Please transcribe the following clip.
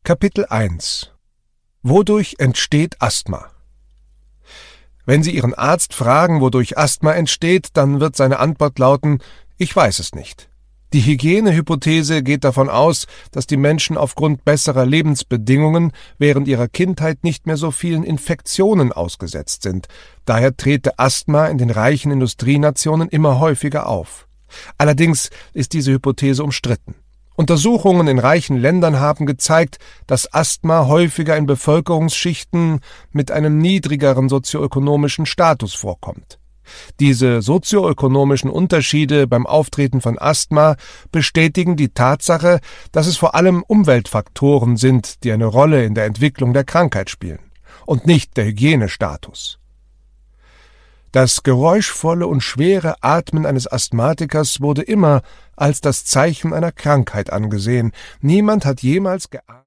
Kapitel 1 Wodurch entsteht Asthma? Wenn Sie Ihren Arzt fragen, wodurch Asthma entsteht, dann wird seine Antwort lauten: Ich weiß es nicht. Die Hygienehypothese geht davon aus, dass die Menschen aufgrund besserer Lebensbedingungen während ihrer Kindheit nicht mehr so vielen Infektionen ausgesetzt sind. Daher trete Asthma in den reichen Industrienationen immer häufiger auf. Allerdings ist diese Hypothese umstritten. Untersuchungen in reichen Ländern haben gezeigt, dass Asthma häufiger in Bevölkerungsschichten mit einem niedrigeren sozioökonomischen Status vorkommt. Diese sozioökonomischen Unterschiede beim Auftreten von Asthma bestätigen die Tatsache, dass es vor allem Umweltfaktoren sind, die eine Rolle in der Entwicklung der Krankheit spielen, und nicht der Hygienestatus. Das geräuschvolle und schwere Atmen eines Asthmatikers wurde immer als das Zeichen einer Krankheit angesehen. Niemand hat jemals geatmet.